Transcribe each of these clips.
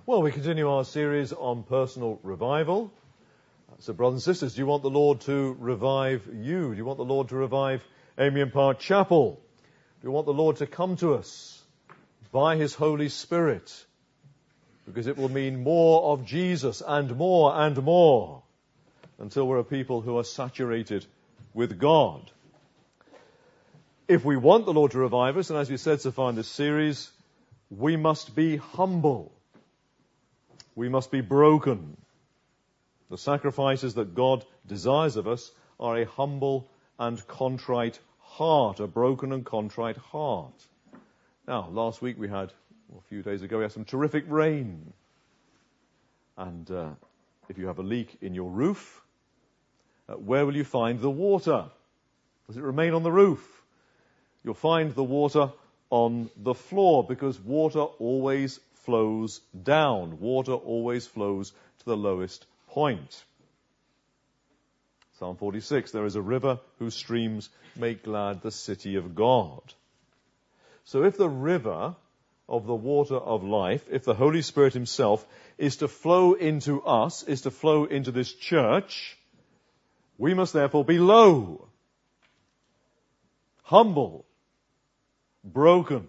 Well, we continue our series on personal revival. So, brothers and sisters, do you want the Lord to revive you? Do you want the Lord to revive Amiens Park Chapel? Do you want the Lord to come to us by His Holy Spirit? Because it will mean more of Jesus and more until we're a people who are saturated with God. If we want the Lord to revive us, and as we said so far in this series, we must be humble. We must be broken. The sacrifices that God desires of us are a humble and contrite heart, a broken and contrite heart. Now, last week a few days ago, we had some terrific rain. And if you have a leak in your roof, where will you find the water? Does it remain on the roof? You'll find the water on the floor, because water always flows down. Water always flows to the lowest point. Psalm 46, there is a river whose streams make glad the city of God. So if the river of the water of life, if the Holy Spirit Himself is to flow into us, is to flow into this church, we must therefore be low, humble, broken.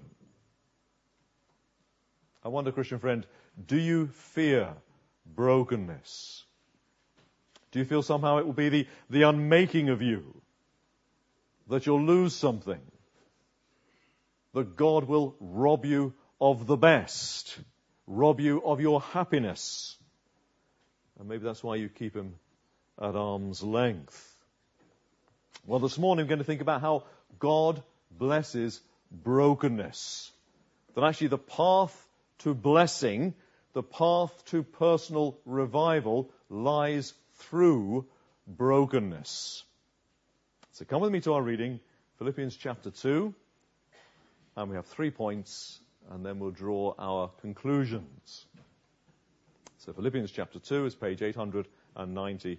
I wonder, Christian friend, do you fear brokenness? Do you feel somehow it will be the unmaking of you? That you'll lose something? That God will rob you of the best? Rob you of your happiness? And maybe that's why you keep Him at arm's length. Well, this morning I'm going to think about how God blesses brokenness. That actually the path to blessing, the path to personal revival lies through brokenness. So come with me to our reading, Philippians chapter 2, and we have 3 points, and then we'll draw our conclusions. So Philippians chapter 2 is page 980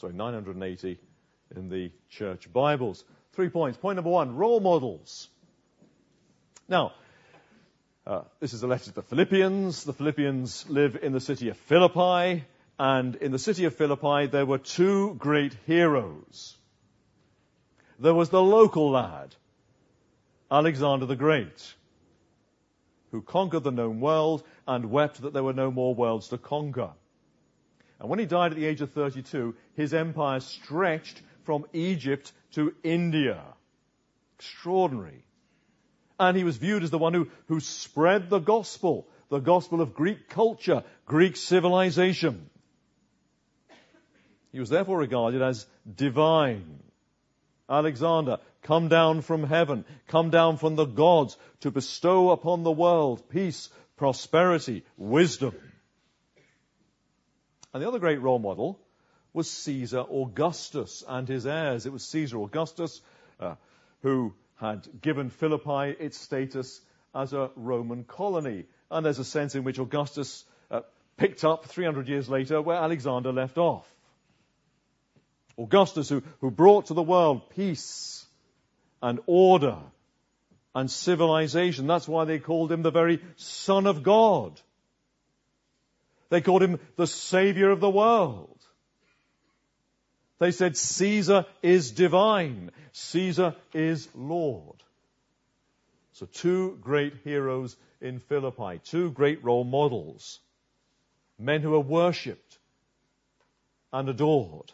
in the church Bibles. 3 points. Point number 1, role models. Now, this is a letter to the Philippians. The Philippians live in the city of Philippi, and in the city of Philippi there were two great heroes. There was the local lad, Alexander the Great, who conquered the known world and wept that there were no more worlds to conquer. And when he died at the age of 32, his empire stretched from Egypt to India. Extraordinary. And he was viewed as the one who spread the gospel of Greek culture, Greek civilization. He was therefore regarded as divine. Alexander, come down from heaven, come down from the gods to bestow upon the world peace, prosperity, wisdom. And the other great role model was Caesar Augustus and his heirs. It was Caesar Augustus who had given Philippi its status as a Roman colony. And there's a sense in which Augustus picked up 300 years later where Alexander left off. Augustus, who brought to the world peace and order and civilization. That's why they called him the very Son of God. They called him the Savior of the world. They said Caesar is divine. Caesar is Lord. So two great heroes in Philippi, two great role models. Men who are worshipped and adored.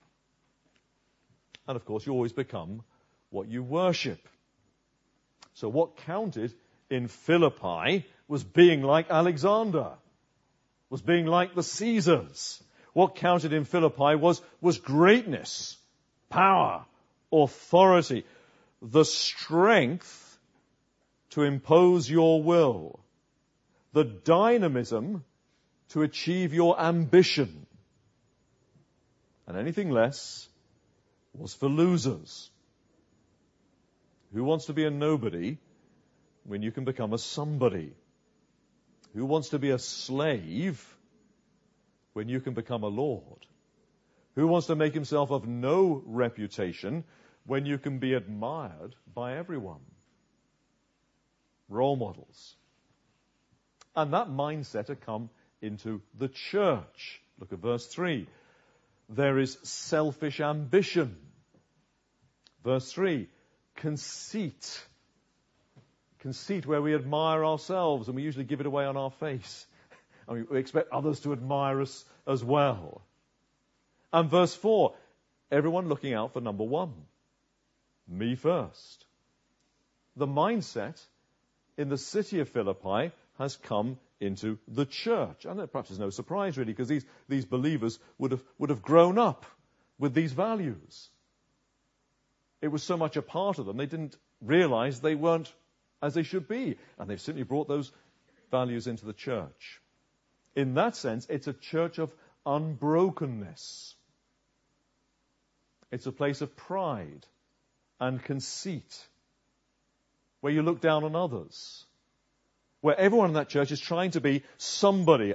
And of course, you always become what you worship. So what counted in Philippi was being like Alexander, was being like the Caesars. What counted in Philippi was greatness, power, authority, the strength to impose your will, the dynamism to achieve your ambition. And anything less was for losers. Who wants to be a nobody when you can become a somebody? Who wants to be a slave when you can become a lord? Who wants to make himself of no reputation when you can be admired by everyone? Role models. And that mindset had come into the church. Look at verse 3. There is selfish ambition. Verse 3, conceit. Conceit where we admire ourselves and we usually give it away on our face. And we expect others to admire us as well. And verse 4, everyone looking out for number one. Me first. The mindset in the city of Philippi has come into the church. And perhaps it's no surprise really, because these believers would have grown up with these values. It was so much a part of them, they didn't realize they weren't as they should be. And they've simply brought those values into the church. In that sense, it's a church of unbrokenness. It's a place of pride and conceit, where you look down on others, where everyone in that church is trying to be somebody,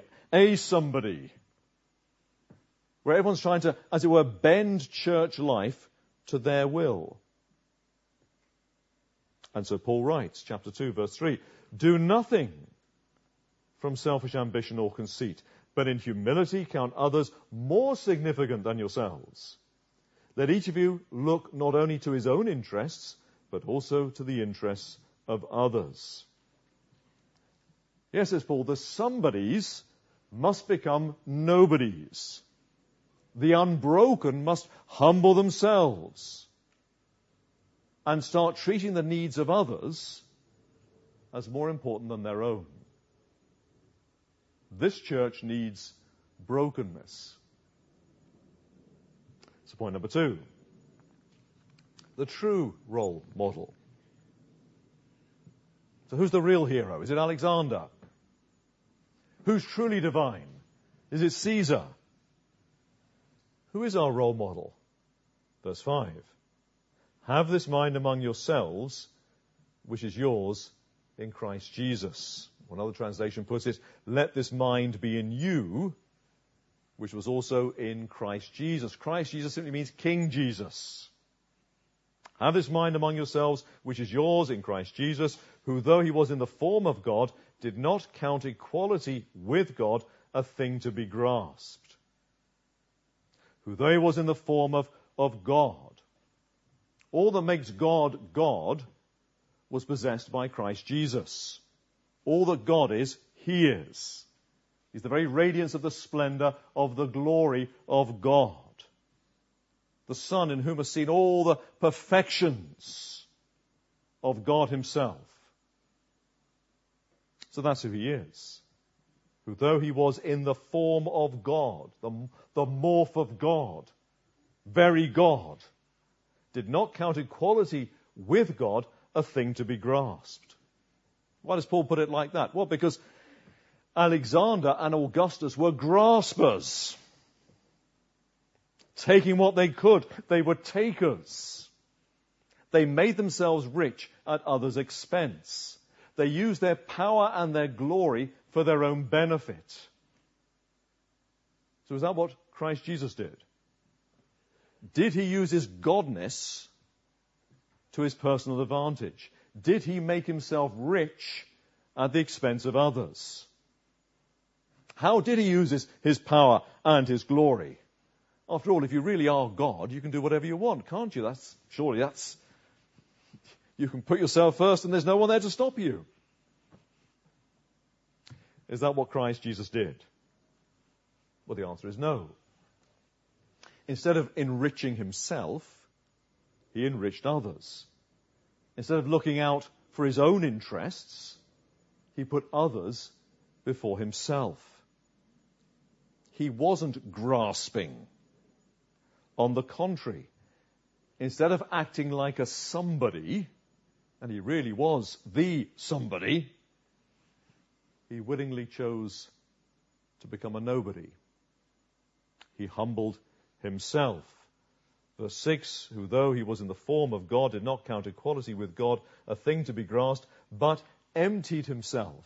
where everyone's trying to, as it were, bend church life to their will. And so Paul writes, chapter 2, verse 3, do nothing from selfish ambition or conceit, but in humility count others more significant than yourselves. Let each of you look not only to his own interests, but also to the interests of others. Yes, says Paul, the somebodies must become nobodies. The unbroken must humble themselves and start treating the needs of others as more important than their own. This church needs brokenness. So point number 2. The true role model. So who's the real hero? Is it Alexander? Who's truly divine? Is it Caesar? Who is our role model? Verse 5. Have this mind among yourselves, which is yours in Christ Jesus. One other translation puts it, let this mind be in you, which was also in Christ Jesus. Christ Jesus simply means King Jesus. Have this mind among yourselves, which is yours in Christ Jesus, who though he was in the form of God, did not count equality with God a thing to be grasped. Who though he was in the form of God. All that makes God God was possessed by Christ Jesus. All that God is, he is. He's the very radiance of the splendor of the glory of God. The Son in whom are seen all the perfections of God himself. So that's who he is. Who though he was in the form of God, the morph of God, very God, did not count equality with God a thing to be grasped. Why does Paul put it like that? Well, because Alexander and Augustus were graspers. Taking what they could. They were takers. They made themselves rich at others' expense. They used their power and their glory for their own benefit. So is that what Christ Jesus did? Did he use his godness to his personal advantage? Did he make himself rich at the expense of others? How did he use his power and his glory? After all, if you really are God, you can do whatever you want, can't you? You can put yourself first and there's no one there to stop you. Is that what Christ Jesus did? Well, the answer is no. Instead of enriching himself, he enriched others. Instead of looking out for his own interests, he put others before himself. He wasn't grasping. On the contrary, instead of acting like a somebody, and he really was the somebody, he willingly chose to become a nobody. He humbled himself. Verse 6, who though he was in the form of God, did not count equality with God a thing to be grasped, but emptied himself.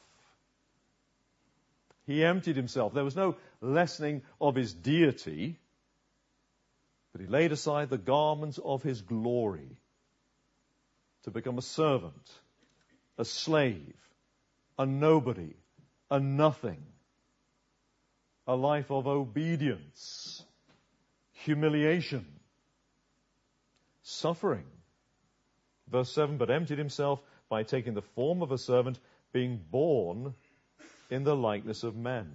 He emptied himself. There was no lessening of his deity, but he laid aside the garments of his glory to become a servant, a slave, a nobody, a nothing. a life of obedience, humiliation, suffering. Verse 7, but emptied himself by taking the form of a servant, being born in the likeness of men.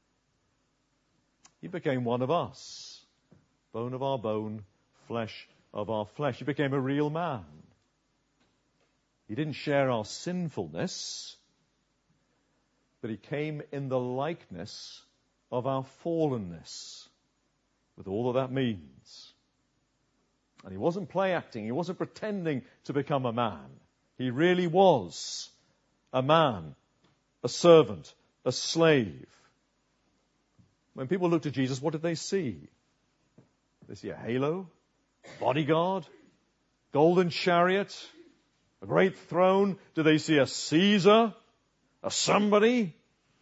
He became one of us, bone of our bone, flesh of our flesh. He became a real man. He didn't share our sinfulness, but he came in the likeness of our fallenness, with all that means. And he wasn't play acting. He wasn't pretending to become a man. He really was a man, a servant, a slave. When people looked at Jesus, what did they see? They see a halo, bodyguard, golden chariot, a great throne. Do they see a Caesar, a somebody?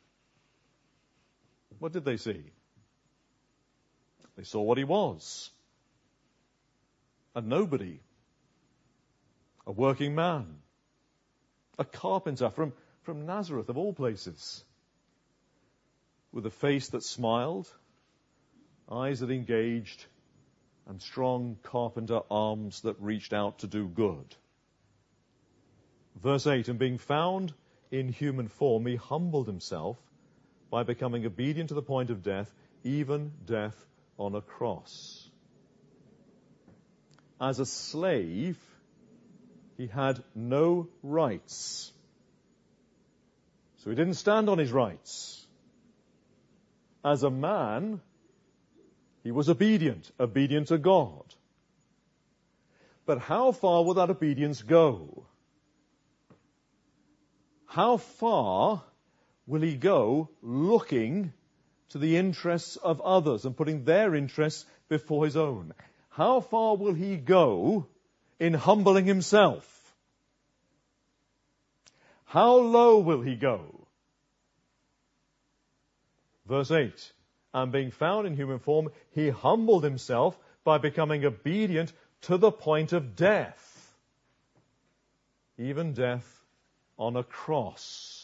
What did they see? They saw what he was. A nobody. A working man. A carpenter from Nazareth, of all places. With a face that smiled, eyes that engaged, and strong carpenter arms that reached out to do good. Verse 8, and being found in human form, he humbled himself by becoming obedient to the point of death, even death on a cross. As a slave, he had no rights. So he didn't stand on his rights. As a man, he was obedient to God. But how far will that obedience go? How far will he go looking to the interests of others and putting their interests before his own? How far will he go in humbling himself? How low will he go? Verse 8, and being found in human form, he humbled himself by becoming obedient to the point of death, even death on a cross.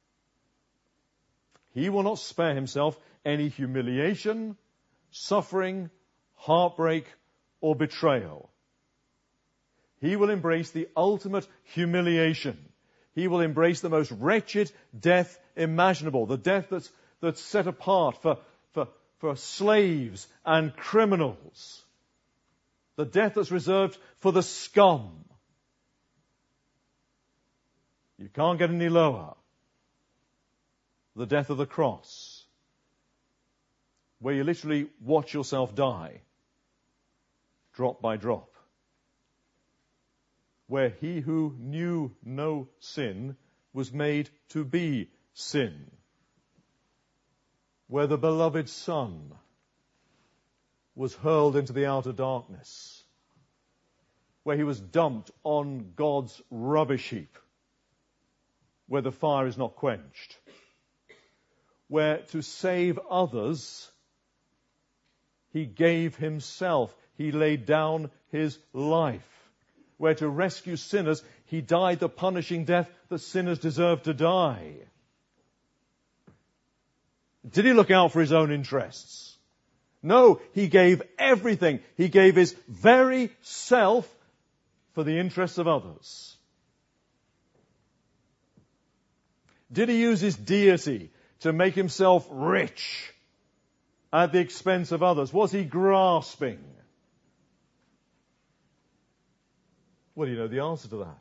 He will not spare himself any humiliation, suffering, heartbreak, or betrayal. He will embrace the ultimate humiliation. He will embrace the most wretched death imaginable, the death that's set apart for slaves and criminals, the death that's reserved for the scum. You can't get any lower. The death of the cross, where you literally watch yourself die, drop by drop. Where he who knew no sin was made to be sin. Where the beloved Son was hurled into the outer darkness. Where he was dumped on God's rubbish heap. Where the fire is not quenched. Where to save others, he gave himself. He laid down his life. Where to rescue sinners, he died the punishing death that sinners deserve to die. Did he look out for his own interests? No, he gave everything. He gave his very self for the interests of others. Did he use his deity to make himself rich at the expense of others? Was he grasping? Well, you know the answer to that.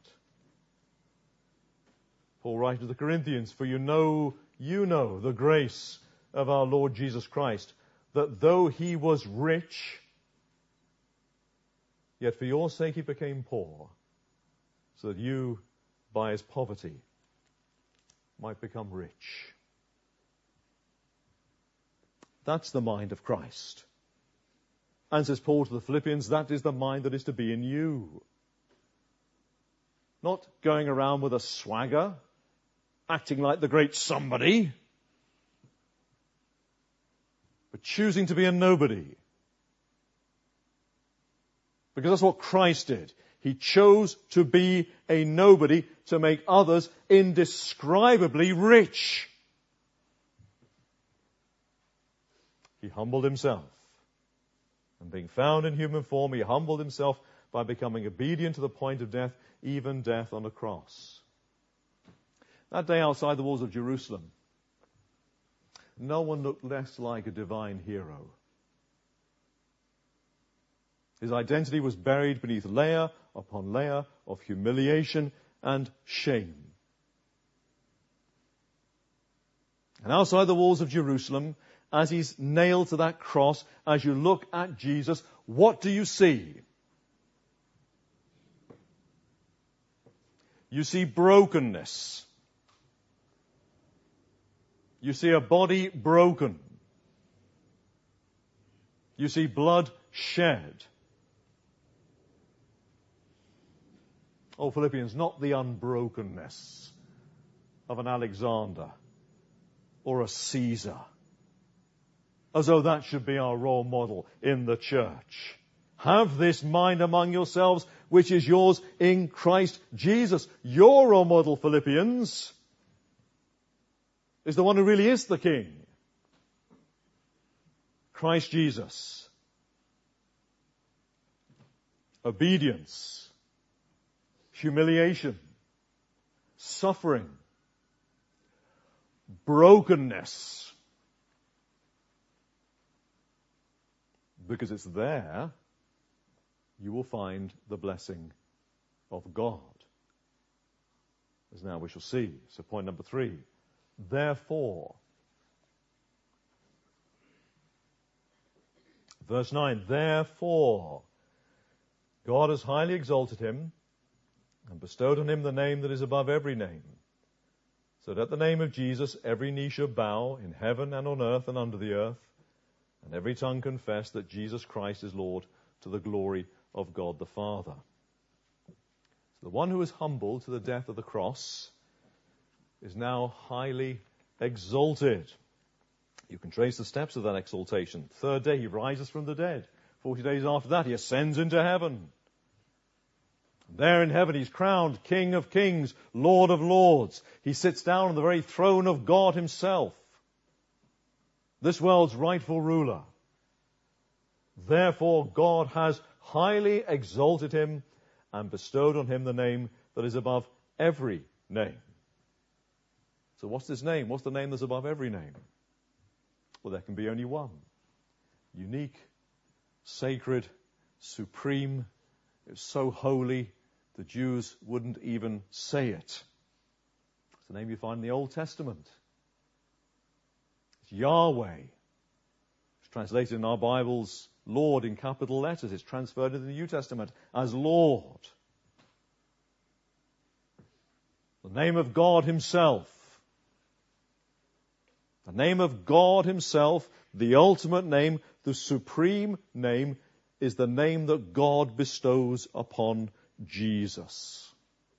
Paul writes to the Corinthians, for you know the grace of our Lord Jesus Christ, that though he was rich, yet for your sake he became poor, so that you, by his poverty, might become rich. That's the mind of Christ. And says Paul to the Philippians, that is the mind that is to be in you. Not going around with a swagger, acting like the great somebody, but choosing to be a nobody. Because that's what Christ did. He chose to be a nobody to make others indescribably rich. he humbled himself. And being found in human form, he humbled himself by becoming obedient to the point of death, even death on a cross. That day outside the walls of Jerusalem, no one looked less like a divine hero. His identity was buried beneath layer upon layer of humiliation and shame. And outside the walls of Jerusalem, as he's nailed to that cross, as you look at Jesus, what do you see? You see brokenness. You see a body broken. You see blood shed. Oh, Philippians, not the unbrokenness of an Alexander or a Caesar, as though that should be our role model in the church. Have this mind among yourselves, which is yours in Christ Jesus. Your role model, Philippians, is the one who really is the King. Christ Jesus. Obedience. Humiliation. Suffering. Brokenness. Because it's there you will find the blessing of God. As now we shall see. So point number 3. Therefore. Verse 9. Therefore, God has highly exalted him and bestowed on him the name that is above every name, so that at the name of Jesus every knee shall bow in heaven and on earth and under the earth, and every tongue confess that Jesus Christ is Lord, to the glory of God the Father. So the one who is humbled to the death of the cross is now highly exalted. You can trace the steps of that exaltation. Third day he rises from the dead. 40 days after that he ascends into heaven. There in heaven he's crowned King of Kings, Lord of Lords. He sits down on the very throne of God himself, this world's rightful ruler. Therefore God has highly exalted him and bestowed on him the name that is above every name. So what's this name? What's the name that's above every name? Well, there can be only one. Unique, sacred, supreme. It's so holy the Jews wouldn't even say it. It's the name you find in the Old Testament. It's Yahweh. It's translated in our Bibles, Lord, in capital letters. It's transferred into the New Testament as Lord. The name of God himself. The name of God himself, the ultimate name, the supreme name, is the name that God bestows upon Jesus.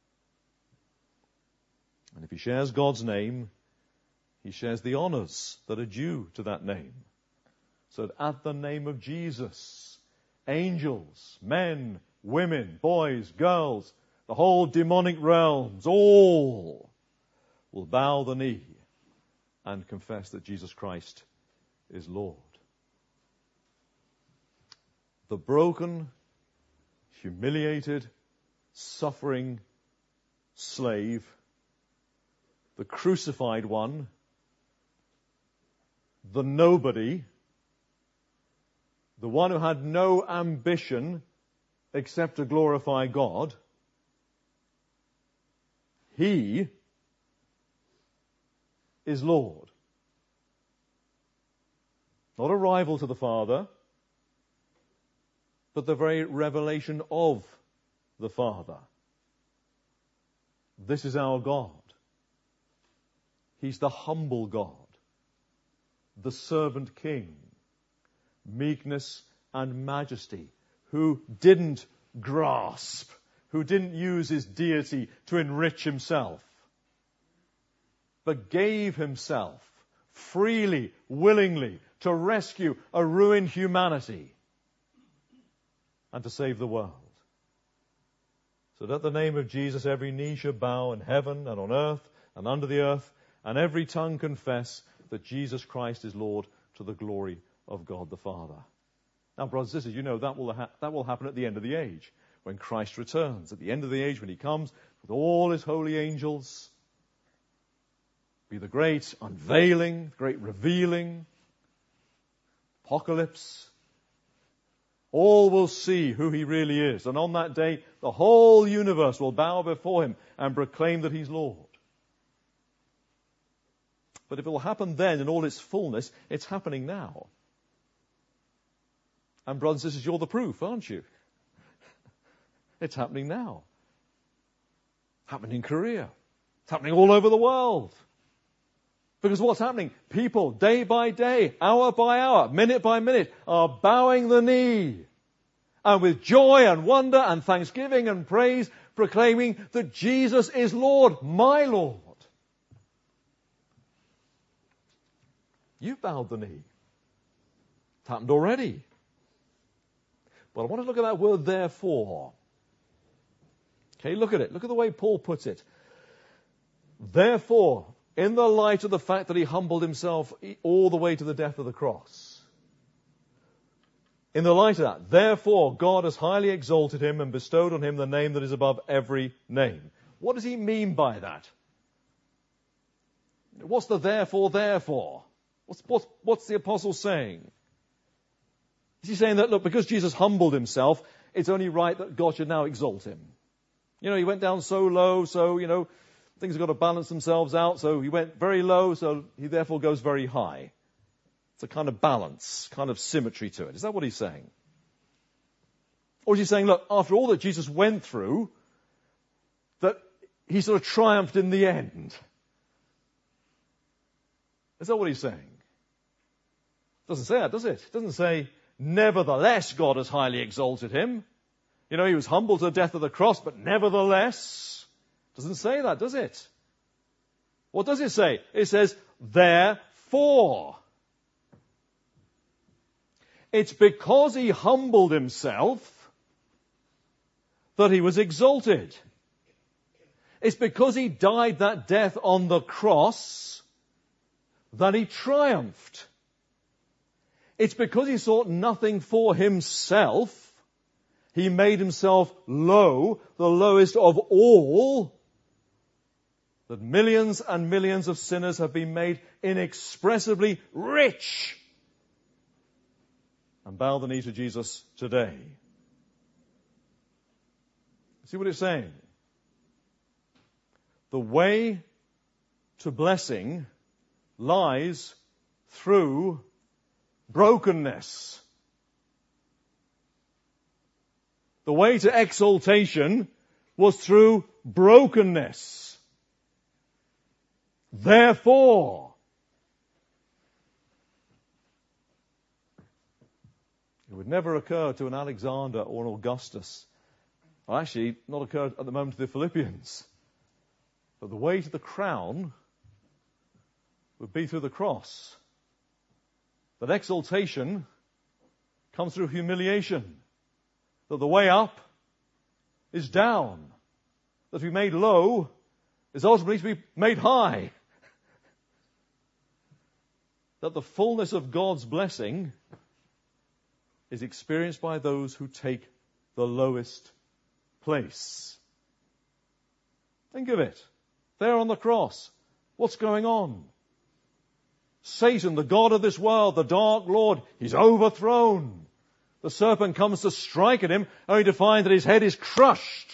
And if he shares God's name, he shares the honors that are due to that name. So that at the name of Jesus, angels, men, women, boys, girls, the whole demonic realms, all will bow the knee and confess that Jesus Christ is Lord. The broken, humiliated, suffering slave, the crucified one, the nobody, the one who had no ambition except to glorify God, he is Lord. Not a rival to the Father, but the very revelation of the Father. This is our God. He's the humble God, the servant king, meekness and majesty, who didn't grasp, who didn't use his deity to enrich himself, but gave himself freely, willingly, to rescue a ruined humanity and to save the world. So that at the name of Jesus every knee shall bow in heaven and on earth and under the earth, and every tongue confess that Jesus Christ is Lord, to the glory of God the Father. Now, brothers and sisters, you know that will happen at the end of the age, when Christ returns. At the end of the age, when he comes with all his holy angels, be the great unveiling, great revealing, apocalypse. All will see who he really is. And on that day, the whole universe will bow before him and proclaim that he's Lord. But if it will happen then in all its fullness, it's happening now. And brothers and sisters, you're the proof, aren't you? It's happening now. Happening in Korea. It's happening all over the world. Because what's happening? People, day by day, hour by hour, minute by minute, are bowing the knee. And with joy and wonder and thanksgiving and praise, proclaiming that Jesus is Lord, my Lord. You've bowed the knee. It's happened already. But I want to look at that word therefore. Okay, look at it. Look at the way Paul puts it. Therefore, in the light of the fact that he humbled himself all the way to the death of the cross. In the light of that, therefore, God has highly exalted him and bestowed on him the name that is above every name. What does he mean by that? What's the therefore? What's the apostle saying? Is he saying that, look, because Jesus humbled himself, it's only right that God should now exalt him? You know, he went down so low, so, things have got to balance themselves out, so he went very low, so he therefore goes very high. It's a kind of balance, kind of symmetry to it. Is that what he's saying? Or is he saying, look, after all that Jesus went through, that he sort of triumphed in the end? Is that what he's saying? It doesn't say that, does it? It doesn't say, nevertheless, God has highly exalted him. He was humbled to the death of the cross, but nevertheless. Doesn't say that, does it? What does it say? It says, therefore. It's because he humbled himself that he was exalted. It's because he died that death on the cross that he triumphed. It's because he sought nothing for himself. He made himself low, the lowest of all, that millions and millions of sinners have been made inexpressibly rich and bow the knee to Jesus today. See what it's saying? The way to blessing lies through brokenness. The way to exaltation was through brokenness. Therefore, it would never occur to an Alexander or an Augustus, well, actually not occur at the moment to the Philippians, but the way to the crown would be through the cross. That exaltation comes through humiliation. That the way up is down. That to be made low is ultimately to be made high. That the fullness of God's blessing is experienced by those who take the lowest place. Think of it. There on the cross, what's going on? Satan, the god of this world, the dark lord, he's overthrown. The serpent comes to strike at him, only to find that his head is crushed.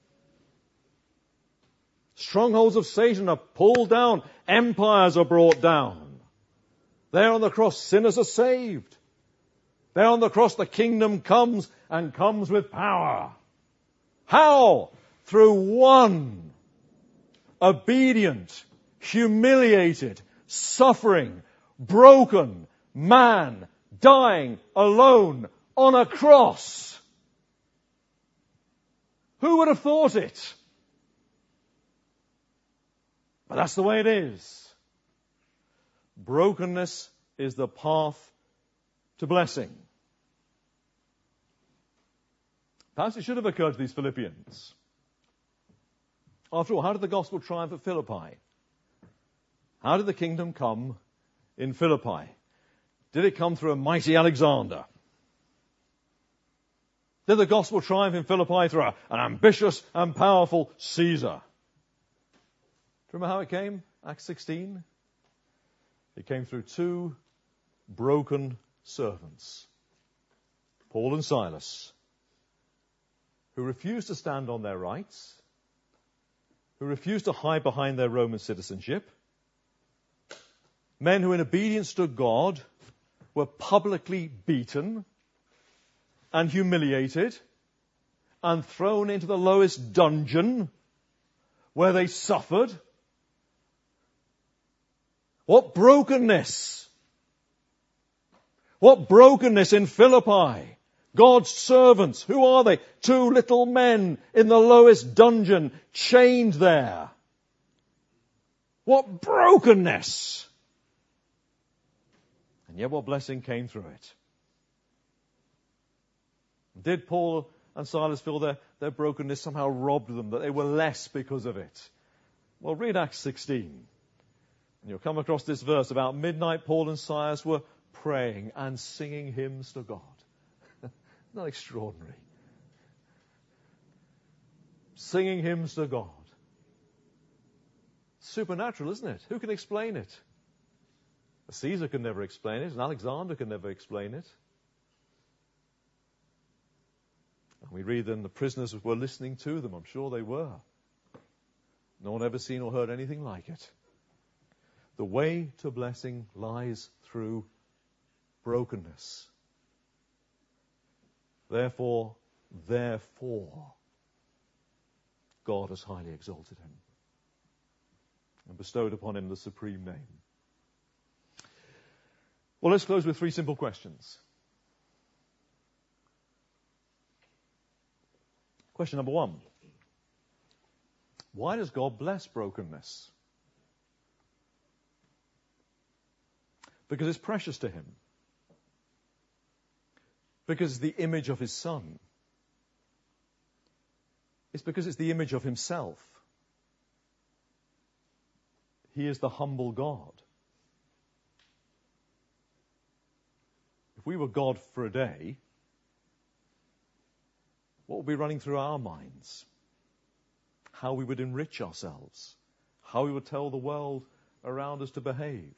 Strongholds of Satan are pulled down. Empires are brought down. There on the cross, sinners are saved. There on the cross, the kingdom comes and comes with power. How? Through one obedient, humiliated, suffering, broken man dying alone on a cross. Who would have thought it? But that's the way it is. Brokenness is the path to blessing. Perhaps it should have occurred to these Philippians. After all, how did the gospel triumph at Philippi? How did the kingdom come in Philippi? Did it come through a mighty Alexander? Did the gospel triumph in Philippi through an ambitious and powerful Caesar? Do you remember how it came? Acts 16? It came through two broken servants, Paul and Silas, who refused to stand on their rights, who refused to hide behind their Roman citizenship, men who in obedience to God were publicly beaten and humiliated and thrown into the lowest dungeon where they suffered. What brokenness! What brokenness in Philippi! God's servants, who are they? Two little men in the lowest dungeon, chained there. What brokenness! And yet what blessing came through it? Did Paul and Silas feel their brokenness somehow robbed them, that they were less because of it? Well, read Acts 16. And you'll come across this verse. About midnight, Paul and Silas were praying and singing hymns to God. Isn't that extraordinary? Singing hymns to God. Supernatural, isn't it? Who can explain it? A Caesar can never explain it. An Alexander can never explain it. And we read then the prisoners were listening to them. I'm sure they were. No one ever seen or heard anything like it. The way to blessing lies through brokenness. Therefore, God has highly exalted him and bestowed upon him the supreme name. Well, let's close with three simple questions. Question number one. Why does God bless brokenness? Because it's precious to him. Because it's the image of his Son. It's because it's the image of himself. He is the humble God. If we were God for a day, what would be running through our minds? How we would enrich ourselves. How we would tell the world around us to behave.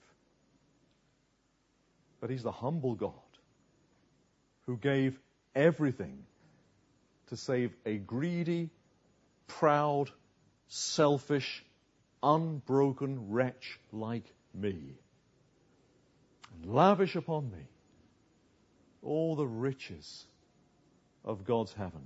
But he's the humble God who gave everything to save a greedy, proud, selfish, unbroken wretch like me. And lavish upon me all the riches of God's heaven.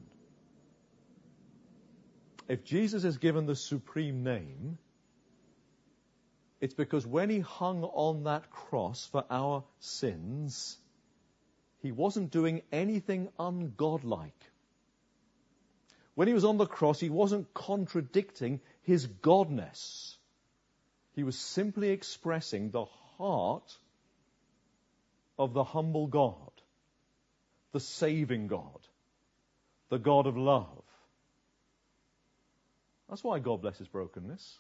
If Jesus is given the supreme name, it's because when he hung on that cross for our sins, he wasn't doing anything ungodlike. When he was on the cross, he wasn't contradicting his godness. He was simply expressing the heart of the humble God, the saving God, the God of love. That's why God blesses brokenness.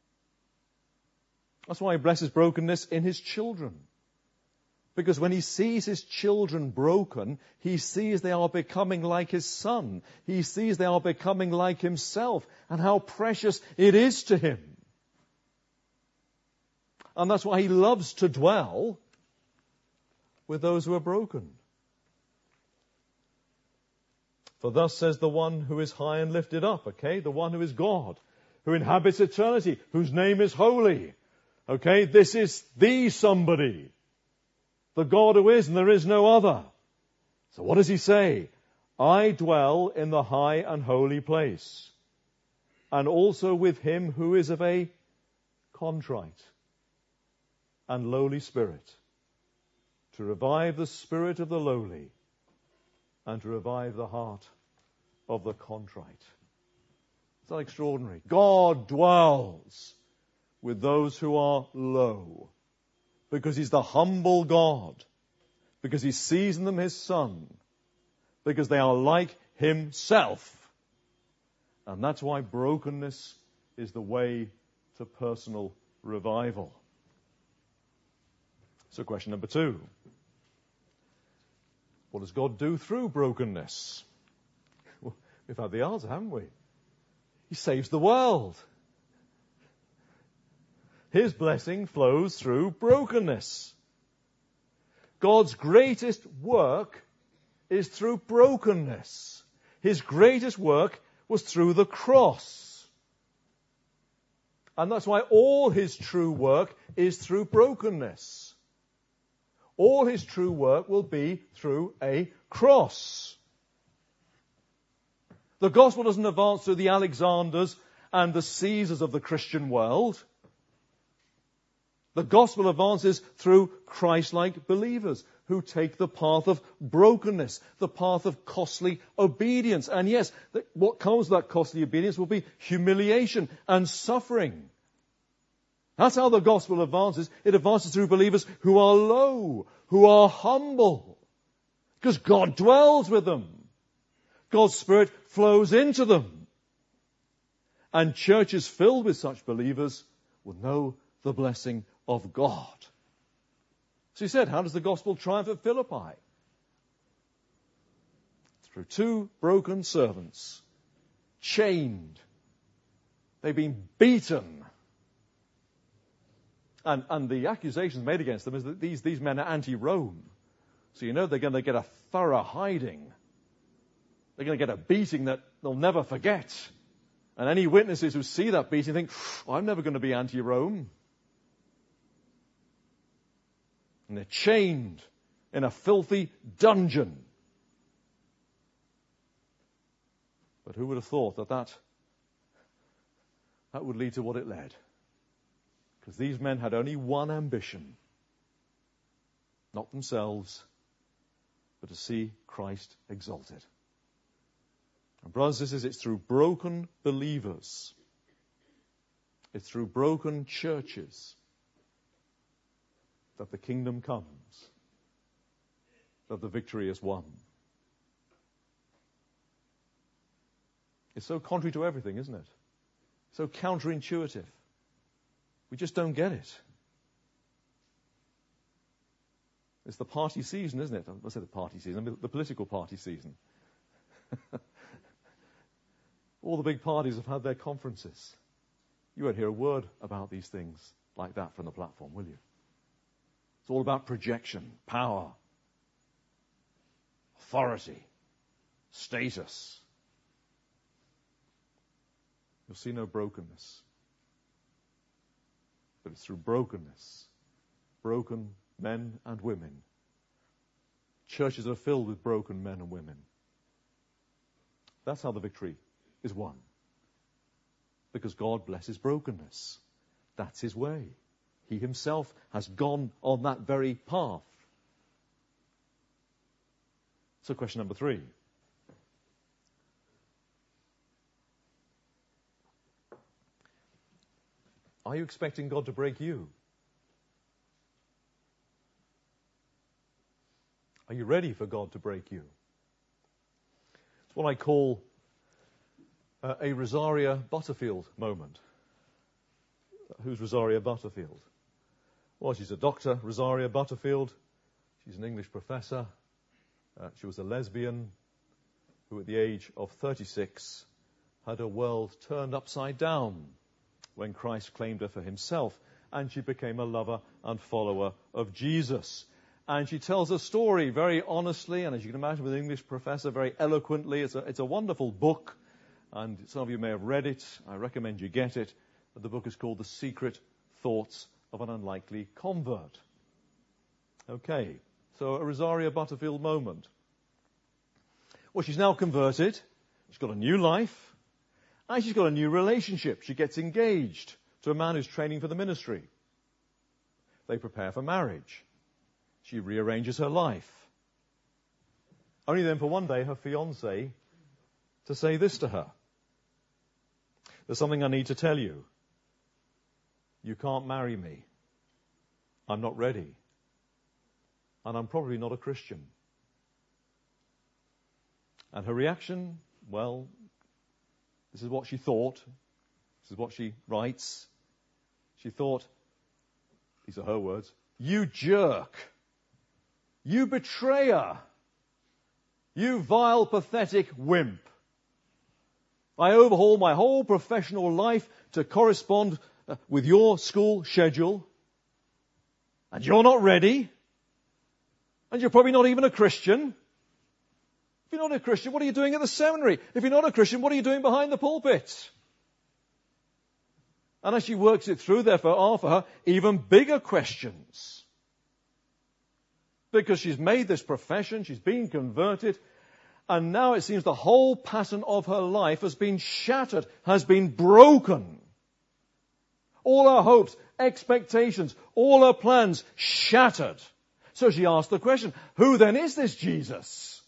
That's why he blesses brokenness in his children. Because when he sees his children broken, he sees they are becoming like his Son. He sees they are becoming like himself, and how precious it is to him. And that's why he loves to dwell with those who are broken. For thus says the one who is high and lifted up, okay? The one who is God, who inhabits eternity, whose name is holy. Okay, this is the somebody. The God who is and there is no other. So what does he say? I dwell in the high and holy place, and also with him who is of a contrite and lowly spirit, to revive the spirit of the lowly and to revive the heart of the contrite. It's not extraordinary. God dwells with those who are low, because he's the humble God, because he sees in them his Son, because they are like himself. And that's why brokenness is the way to personal revival. So question number 2. What does God do through brokenness? Well, we've had the answer, haven't we? He saves the world. His blessing flows through brokenness. God's greatest work is through brokenness. His greatest work was through the cross. And that's why all his true work is through brokenness. All his true work will be through a cross. The gospel doesn't advance through the Alexanders and the Caesars of the Christian world. The gospel advances through Christ-like believers who take the path of brokenness, the path of costly obedience. And yes, what comes with that costly obedience will be humiliation and suffering. That's how the gospel advances. It advances through believers who are low, who are humble, because God dwells with them. God's Spirit flows into them. And churches filled with such believers will know the blessing of God. So he said, how does the gospel triumph at Philippi? Through two broken servants, chained. They've been beaten. And the accusations made against them is that these men are anti-Rome. So you know they're going to get a thorough hiding. They're going to get a beating that they'll never forget. And any witnesses who see that beating think, I'm never going to be anti-Rome. And they're chained in a filthy dungeon. But who would have thought that would lead to what it led? Because these men had only one ambition. Not themselves, but to see Christ exalted. And brothers and sisters, it's through broken believers, it's through broken churches that the kingdom comes, that the victory is won. It's so contrary to everything, isn't it? So counterintuitive. We just don't get it. It's the party season, isn't it? I say the party season, I mean the political party season. All the big parties have had their conferences. You won't hear a word about these things like that from the platform, will you? It's all about projection, power, authority, status. You'll see no brokenness. But it's through brokenness, broken men and women. Churches are filled with broken men and women. That's how the victory is won. Because God blesses brokenness. That's his way. He himself has gone on that very path. So question number 3. Are you expecting God to break you? Are you ready for God to break you? It's what I call a Rosaria Butterfield moment. Who's Rosaria Butterfield? Well, she's a doctor, Rosaria Butterfield. She's an English professor. She was a lesbian who at the age of 36 had her world turned upside down when Christ claimed her for himself, and she became a lover and follower of Jesus. And she tells a story very honestly, and as you can imagine with an English professor, very eloquently. It's a wonderful book, and some of you may have read it. I recommend you get it. But the book is called The Secret Thoughts of an Unlikely Convert. Okay, so a Rosaria Butterfield moment. Well, she's now converted. She's got a new life. And she's got a new relationship. She gets engaged to a man who's training for the ministry. They prepare for marriage. She rearranges her life. Only then for one day her fiancé to say this to her. There's something I need to tell you. You can't marry me. I'm not ready. And I'm probably not a Christian. And her reaction, well, this is what she thought. This is what she writes. She thought, these are her words, you jerk. You betrayer. You vile, pathetic wimp. I overhaul my whole professional life to correspond with your school schedule. And you're not ready. And you're probably not even a Christian. If you're not a Christian, what are you doing at the seminary? If you're not a Christian, what are you doing behind the pulpit? And as she works it through, there are for her even bigger questions. Because she's made this profession, she's been converted, and now it seems the whole pattern of her life has been shattered, has been broken. All her hopes, expectations, all her plans shattered. So she asked the question, who then is this Jesus?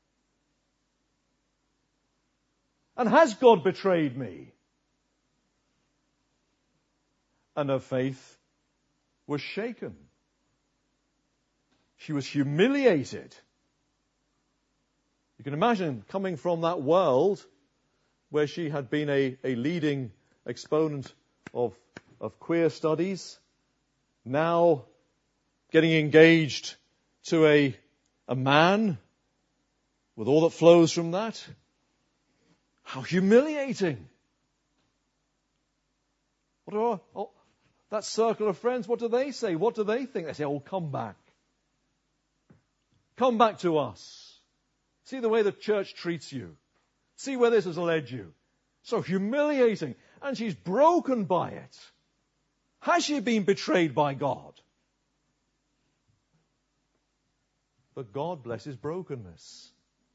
And has God betrayed me? And her faith was shaken. She was humiliated. You can imagine coming from that world where she had been a leading exponent of queer studies, now getting engaged to a man with all that flows from that. How humiliating. That circle of friends, what do they say? What do they think? They say, oh, come back. Come back to us. See the way the church treats you. See where this has led you. So humiliating. And she's broken by it. Has she been betrayed by God? But God blesses brokenness.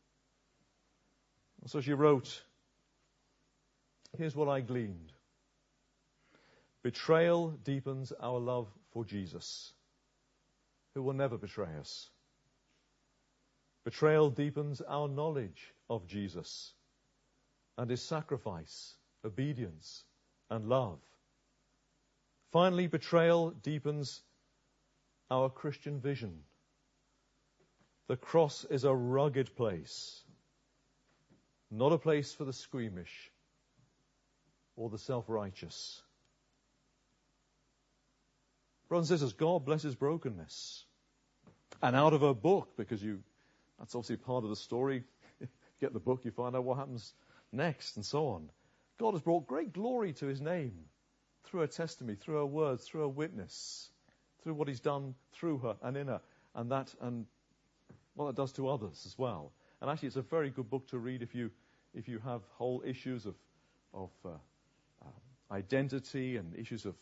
So she wrote, here's what I gleaned. Betrayal deepens our love for Jesus, who will never betray us. Betrayal deepens our knowledge of Jesus and his sacrifice, obedience, and love. Finally, betrayal deepens our Christian vision. The cross is a rugged place, not a place for the squeamish or the self-righteous. Brothers and sisters, God blesses brokenness. And out of her book, because that's obviously part of the story, you get the book, you find out what happens next, and so on. God has brought great glory to his name through her testimony, through her words, through her witness, through what he's done through her and in her, and what it does to others as well. And actually, it's a very good book to read if you have whole issues of identity and issues of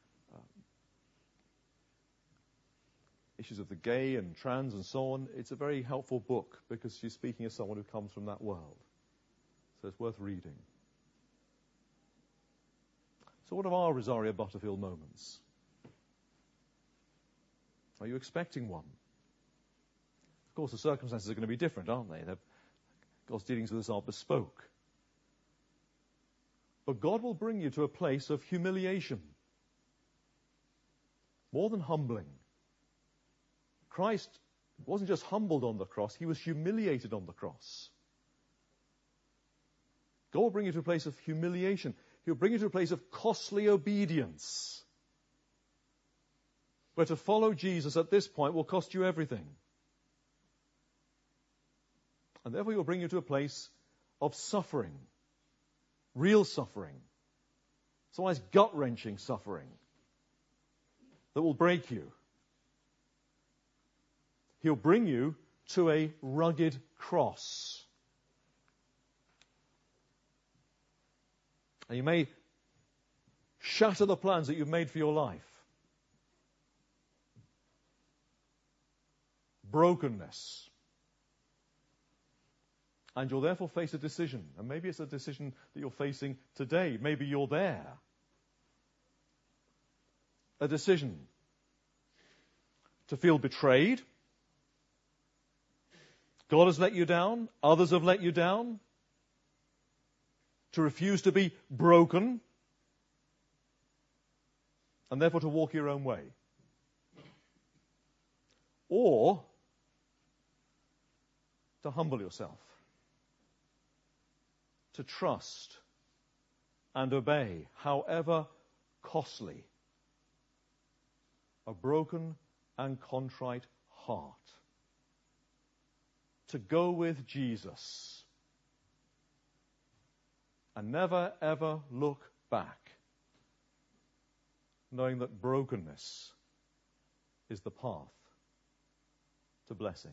the gay and trans and so on. It's a very helpful book because she's speaking as someone who comes from that world. So it's worth reading. So what are our Rosaria Butterfield moments? Are you expecting one? Of course, the circumstances are going to be different, aren't they? God's dealings with us are bespoke. But God will bring you to a place of humiliation. More than humbling. Christ wasn't just humbled on the cross, he was humiliated on the cross. God will bring you to a place of humiliation. He'll bring you to a place of costly obedience. Where to follow Jesus at this point will cost you everything. And therefore he'll bring you to a place of suffering. Real suffering. Sometimes gut-wrenching suffering. That will break you. He'll bring you to a rugged cross. And you may shatter the plans that you've made for your life. Brokenness. And you'll therefore face a decision. And maybe it's a decision that you're facing today. Maybe you're there. A decision to feel betrayed. God has let you down. Others have let you down. To refuse to be broken. And therefore to walk your own way. Or to humble yourself. To trust and obey, however costly, a broken and contrite heart. to go with Jesus and never ever look back, knowing that brokenness is the path to blessing.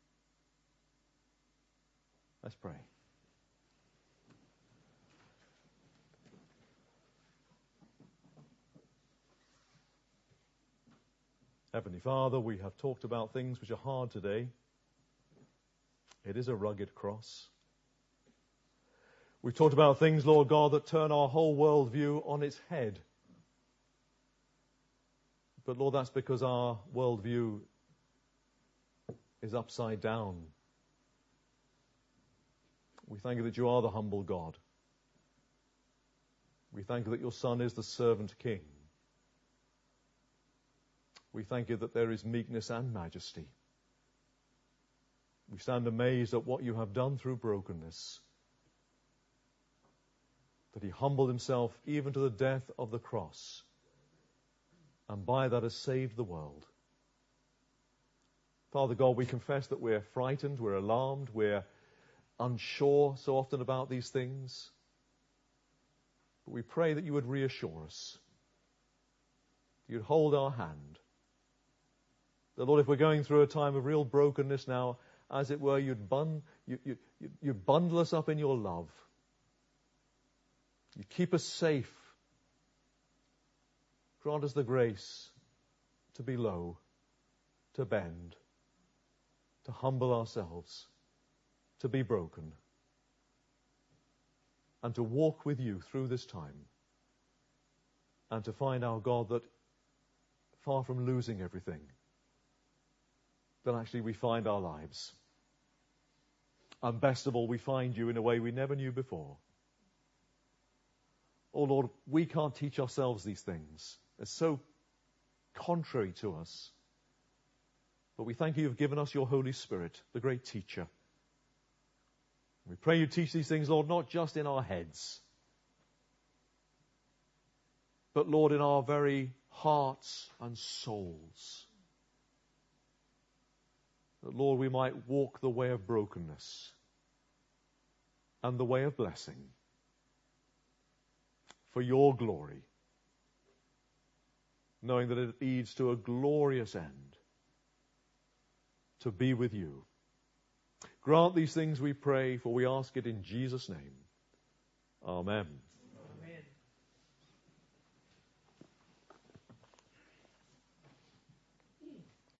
Let's pray. Heavenly Father, we have talked about things which are hard today. It is a rugged cross. We've talked about things, Lord God, that turn our whole worldview on its head. But Lord, that's because our worldview is upside down. We thank you that you are the humble God. We thank you that your Son is the servant King. We thank you that there is meekness and majesty. We stand amazed at what you have done through brokenness, that he humbled himself even to the death of the cross, and by that has saved the world. Father God, we confess that we're frightened, we're alarmed, we're unsure so often about these things. But we pray that you would reassure us. You'd hold our hand. That, Lord, if we're going through a time of real brokenness now, as it were, you'd bundle us up in your love. You keep us safe. Grant us the grace to be low, to bend, to humble ourselves, to be broken, and to walk with you through this time, and to find our God that far from losing everything, that actually we find our lives. And best of all, we find you in a way we never knew before. Oh Lord, we can't teach ourselves these things. They're so contrary to us. But we thank you you've given us your Holy Spirit, the great teacher. We pray you teach these things, Lord, not just in our heads, but, Lord, in our very hearts and souls. That, Lord, we might walk the way of brokenness and the way of blessing for your glory, knowing that it leads to a glorious end, to be with you. Grant these things, we pray, for we ask it in Jesus' name. Amen.